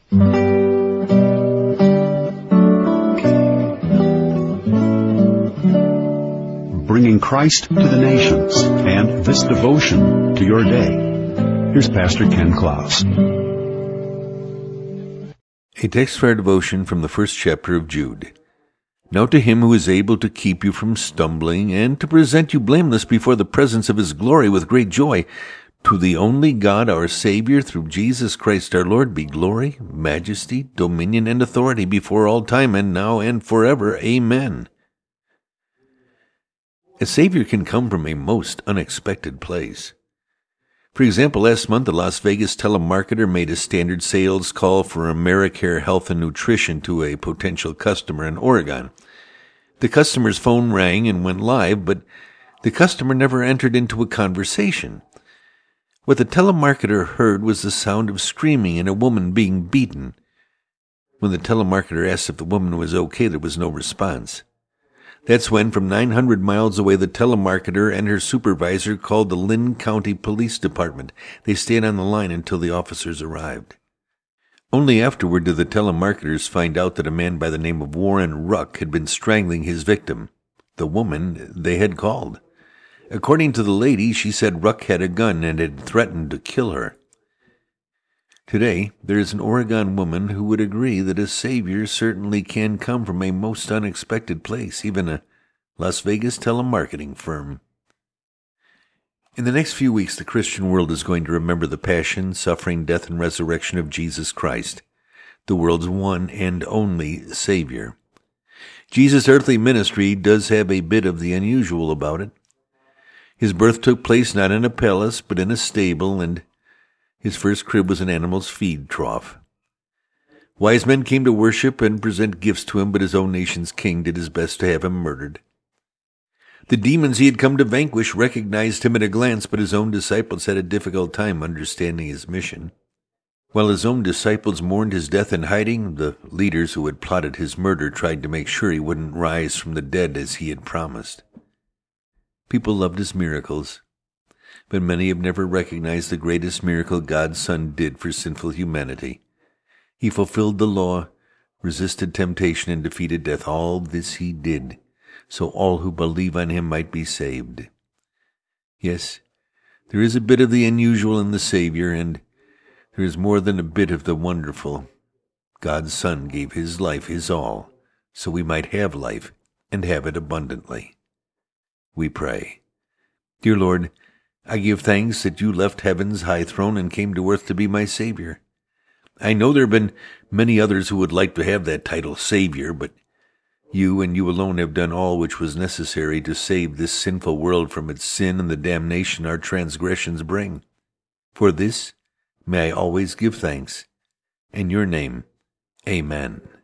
Bringing Christ to the nations and this devotion to your day. Here's Pastor Ken Klaus. A text for our devotion from the first chapter of Jude. Now to him who is able to keep you from stumbling and to present you blameless before the presence of his glory with great joy, to the only God our Savior through Jesus Christ our Lord be glory, majesty, dominion, and authority before all time and now and forever. Amen. A Savior can come from a most unexpected place. For example, last month a Las Vegas telemarketer made a standard sales call for AmeriCare Health and Nutrition to a potential customer in Oregon. The customer's phone rang and went live, but the customer never entered into a conversation. What the telemarketer heard was the sound of screaming and a woman being beaten. When the telemarketer asked if the woman was okay, there was no response. That's when, from 900 miles away, the telemarketer and her supervisor called the Lynn County Police Department. They stayed on the line until the officers arrived. Only afterward did the telemarketers find out that a man by the name of Warren Ruck had been strangling his victim, the woman they had called. According to the lady, she said Ruck had a gun and had threatened to kill her. Today, there is an Oregon woman who would agree that a Savior certainly can come from a most unexpected place, even a Las Vegas telemarketing firm. In the next few weeks, the Christian world is going to remember the passion, suffering, death, and resurrection of Jesus Christ, the world's one and only Savior. Jesus' earthly ministry does have a bit of the unusual about it. His birth took place not in a palace, but in a stable, and his first crib was an animal's feed trough. Wise men came to worship and present gifts to him, but his own nation's king did his best to have him murdered. The demons he had come to vanquish recognized him at a glance, but his own disciples had a difficult time understanding his mission. While his own disciples mourned his death in hiding, the leaders who had plotted his murder tried to make sure he wouldn't rise from the dead as he had promised. People loved his miracles, but many have never recognized the greatest miracle God's Son did for sinful humanity. He fulfilled the law, resisted temptation, and defeated death. All this he did, so all who believe on him might be saved. Yes, there is a bit of the unusual in the Savior, and there is more than a bit of the wonderful. God's Son gave his life, his all, so we might have life and have it abundantly. We pray. Dear Lord, I give thanks that you left heaven's high throne and came to earth to be my Savior. I know there have been many others who would like to have that title, Savior, but you and you alone have done all which was necessary to save this sinful world from its sin and the damnation our transgressions bring. For this may I always give thanks. In your name, amen.